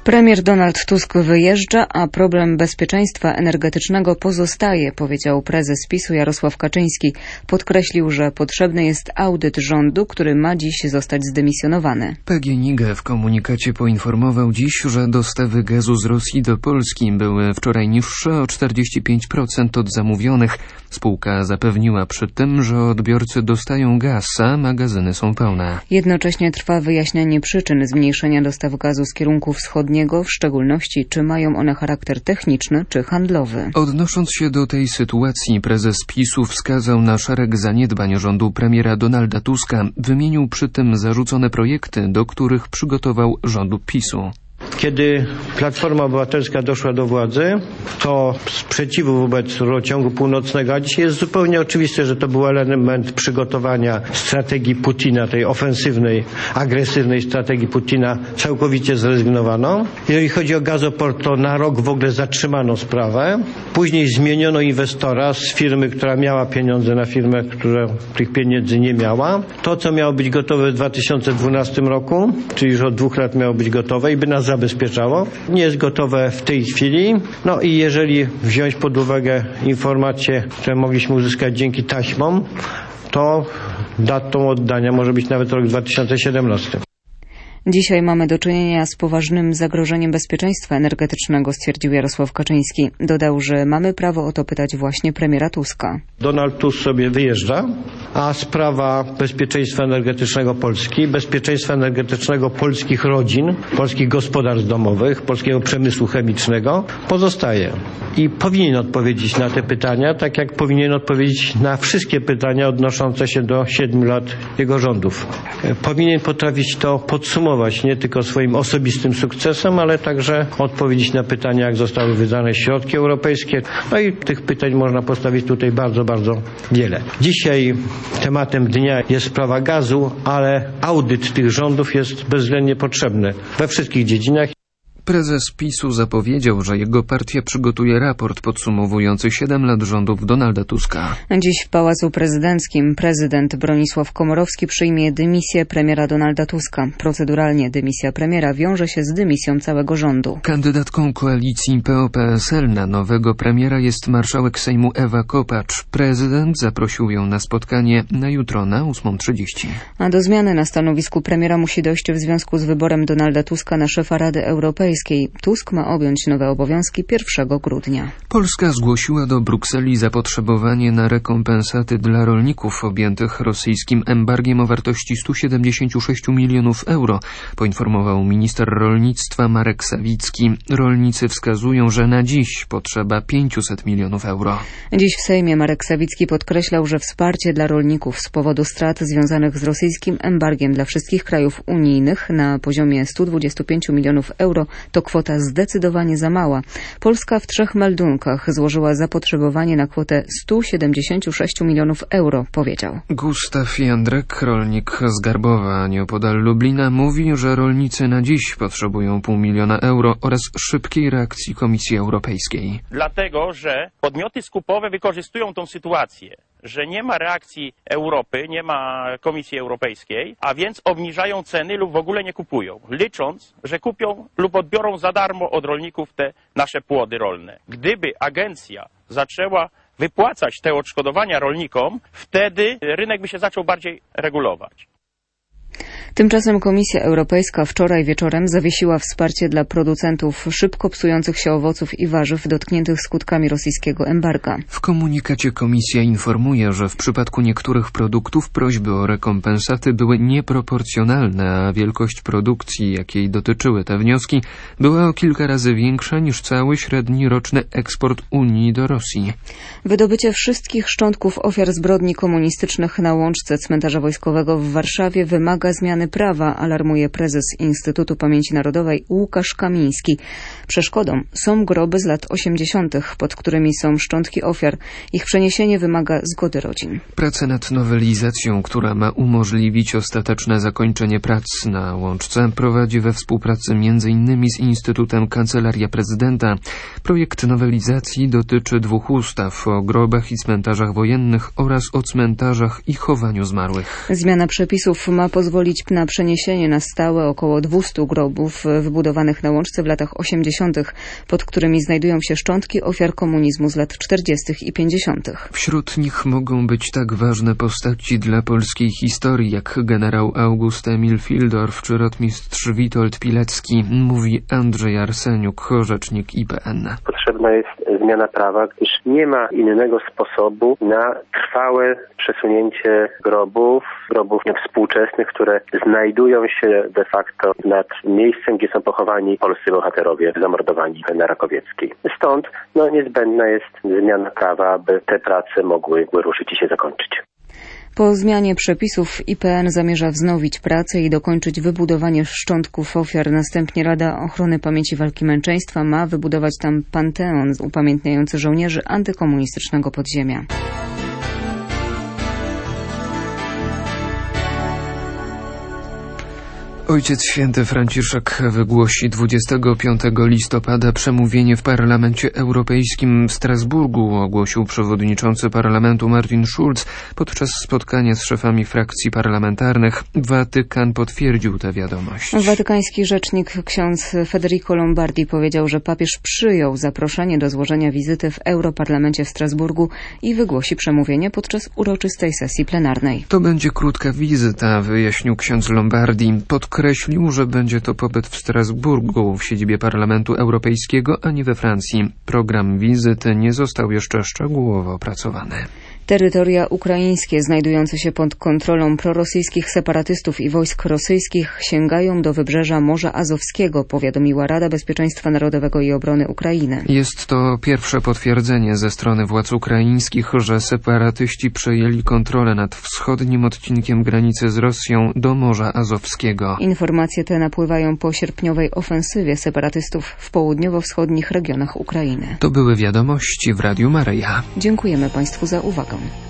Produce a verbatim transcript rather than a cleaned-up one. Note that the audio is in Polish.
Premier Donald Tusk wyjeżdża, a problem bezpieczeństwa energetycznego pozostaje, powiedział prezes PiS-u Jarosław Kaczyński. Podkreślił, że potrzebny jest audyt rządu, który ma dziś zostać zdymisjonowany. P G N I G w komunikacie poinformował dziś, że dostawy gazu z Rosji do Polski były wczoraj niższe o czterdzieści pięć procent od zamówionych. Spółka zapewniła przy tym, że odbiorcy dostają gaz, a magazyny są pełne. Jednocześnie trwa wyjaśnianie przyczyn zmniejszenia dostaw gazu z kierunku wschodniego, w szczególności czy mają one charakter techniczny czy handlowy. Odnosząc się do tej sytuacji, prezes PiS-u wskazał na szereg zaniedbań rządu premiera Donalda Tuska. Wymienił przy tym zarzucone projekty, do których przygotował rządu PiS-u. Kiedy Platforma Obywatelska doszła do władzy, to sprzeciwu wobec rurociągu północnego, a dzisiaj jest zupełnie oczywiste, że to był element przygotowania strategii Putina, tej ofensywnej, agresywnej strategii Putina, całkowicie zrezygnowano. Jeżeli chodzi o gazoport, to na rok w ogóle zatrzymano sprawę. Później zmieniono inwestora z firmy, która miała pieniądze, na firmę, która tych pieniędzy nie miała. To, co miało być gotowe w dwa tysiące dwunastym roku, czyli już od dwóch lat miało być gotowe i by nas zabezpieczało, nie jest gotowe w tej chwili. No i jeżeli wziąć pod uwagę informacje, które mogliśmy uzyskać dzięki taśmom, to datą oddania może być nawet rok dwa tysiące siedemnasty. Dzisiaj mamy do czynienia z poważnym zagrożeniem bezpieczeństwa energetycznego, stwierdził Jarosław Kaczyński. Dodał, że mamy prawo o to pytać właśnie premiera Tuska. Donald Tusk sobie wyjeżdża, a sprawa bezpieczeństwa energetycznego Polski, bezpieczeństwa energetycznego polskich rodzin, polskich gospodarstw domowych, polskiego przemysłu chemicznego pozostaje. I powinien odpowiedzieć na te pytania, tak jak powinien odpowiedzieć na wszystkie pytania odnoszące się do siedmiu lat jego rządów. Powinien potrafić to podsumować nie tylko swoim osobistym sukcesem, ale także odpowiedzieć na pytania, jak zostały wydane środki europejskie. No i tych pytań można postawić tutaj bardzo, bardzo wiele. Dzisiaj tematem dnia jest sprawa gazu, ale audyt tych rządów jest bezwzględnie potrzebny we wszystkich dziedzinach. Prezes PiS-u zapowiedział, że jego partia przygotuje raport podsumowujący siedem lat rządów Donalda Tuska. Dziś w Pałacu Prezydenckim prezydent Bronisław Komorowski przyjmie dymisję premiera Donalda Tuska. Proceduralnie dymisja premiera wiąże się z dymisją całego rządu. Kandydatką koalicji P O P S L na nowego premiera jest marszałek Sejmu Ewa Kopacz. Prezydent zaprosił ją na spotkanie na jutro na ósma trzydzieści. A do zmiany na stanowisku premiera musi dojść w związku z wyborem Donalda Tuska na szefa Rady Europejskiej. Tusk ma objąć nowe obowiązki pierwszego grudnia. Polska zgłosiła do Brukseli zapotrzebowanie na rekompensaty dla rolników objętych rosyjskim embargiem o wartości stu siedemdziesięciu sześciu milionów euro, poinformował minister rolnictwa Marek Sawicki. Rolnicy wskazują, że na dziś potrzeba pięciuset milionów euro. Dziś w Sejmie Marek Sawicki podkreślał, że wsparcie dla rolników z powodu strat związanych z rosyjskim embargiem dla wszystkich krajów unijnych na poziomie stu dwudziestu pięciu milionów euro to kwota zdecydowanie za mała. Polska w trzech meldunkach złożyła zapotrzebowanie na kwotę stu siedemdziesięciu sześciu milionów euro, powiedział. Gustaw Jędrek, rolnik z Garbowa, nieopodal Lublina, mówi, że rolnicy na dziś potrzebują pół miliona euro oraz szybkiej reakcji Komisji Europejskiej. Dlatego, że podmioty skupowe wykorzystują tą sytuację, że nie ma reakcji Europy, nie ma Komisji Europejskiej, a więc obniżają ceny lub w ogóle nie kupują, licząc, że kupią lub odbiorą za darmo od rolników te nasze płody rolne. Gdyby agencja zaczęła wypłacać te odszkodowania rolnikom, wtedy rynek by się zaczął bardziej regulować. Tymczasem Komisja Europejska wczoraj wieczorem zawiesiła wsparcie dla producentów szybko psujących się owoców i warzyw dotkniętych skutkami rosyjskiego embarga. W komunikacie Komisja informuje, że w przypadku niektórych produktów prośby o rekompensaty były nieproporcjonalne, a wielkość produkcji, jakiej dotyczyły te wnioski, była o kilka razy większa niż cały średni roczny eksport Unii do Rosji. Wydobycie wszystkich szczątków ofiar zbrodni komunistycznych na łączce cmentarza wojskowego w Warszawie wymaga zmiany prawa, alarmuje prezes Instytutu Pamięci Narodowej Łukasz Kamiński. Przeszkodą są groby z lat osiemdziesiątych, pod którymi są szczątki ofiar. Ich przeniesienie wymaga zgody rodzin. Prace nad nowelizacją, która ma umożliwić ostateczne zakończenie prac na łączce, prowadzi we współpracy między innymi z Instytutem Kancelaria Prezydenta. Projekt nowelizacji dotyczy dwóch ustaw: o grobach i cmentarzach wojennych oraz o cmentarzach i chowaniu zmarłych. Zmiana przepisów ma pozwolić projekt na przeniesienie na stałe około dwieście grobów wybudowanych na Łączce w latach osiemdziesiątych, pod którymi znajdują się szczątki ofiar komunizmu z lat czterdziestych i pięćdziesiątych. Wśród nich mogą być tak ważne postaci dla polskiej historii jak generał August Emil Fildorf czy rotmistrz Witold Pilecki, mówi Andrzej Arseniuk, rzecznik I P N. Potrzebna jest zmiana prawa, gdyż nie ma innego sposobu na trwałe przesunięcie grobów, grobów współczesnych, które znajdują się de facto nad miejscem, gdzie są pochowani polscy bohaterowie zamordowani na Rakowieckiej. Stąd no, niezbędna jest zmiana prawa, aby te prace mogły ruszyć i się zakończyć. Po zmianie przepisów I P N zamierza wznowić pracę i dokończyć wybudowanie szczątków ofiar. Następnie Rada Ochrony Pamięci Walki Męczeństwa ma wybudować tam panteon upamiętniający żołnierzy antykomunistycznego podziemia. Ojciec Święty Franciszek wygłosi dwudziestego piątego listopada przemówienie w Parlamencie Europejskim w Strasburgu, ogłosił przewodniczący Parlamentu Martin Schulz podczas spotkania z szefami frakcji parlamentarnych. Watykan potwierdził tę wiadomość. Watykański rzecznik ksiądz Federico Lombardi powiedział, że papież przyjął zaproszenie do złożenia wizyty w Europarlamencie w Strasburgu i wygłosi przemówienie podczas uroczystej sesji plenarnej. To będzie krótka wizyta, wyjaśnił ksiądz Lombardi. Podkreślił, że będzie to pobyt w Strasburgu, w siedzibie Parlamentu Europejskiego, a nie we Francji. Program wizyty nie został jeszcze szczegółowo opracowany. Terytoria ukraińskie znajdujące się pod kontrolą prorosyjskich separatystów i wojsk rosyjskich sięgają do wybrzeża Morza Azowskiego, powiadomiła Rada Bezpieczeństwa Narodowego i Obrony Ukrainy. Jest to pierwsze potwierdzenie ze strony władz ukraińskich, że separatyści przejęli kontrolę nad wschodnim odcinkiem granicy z Rosją do Morza Azowskiego. Informacje te napływają po sierpniowej ofensywie separatystów w południowo-wschodnich regionach Ukrainy. To były wiadomości w Radiu Maryja. Dziękujemy Państwu za uwagę.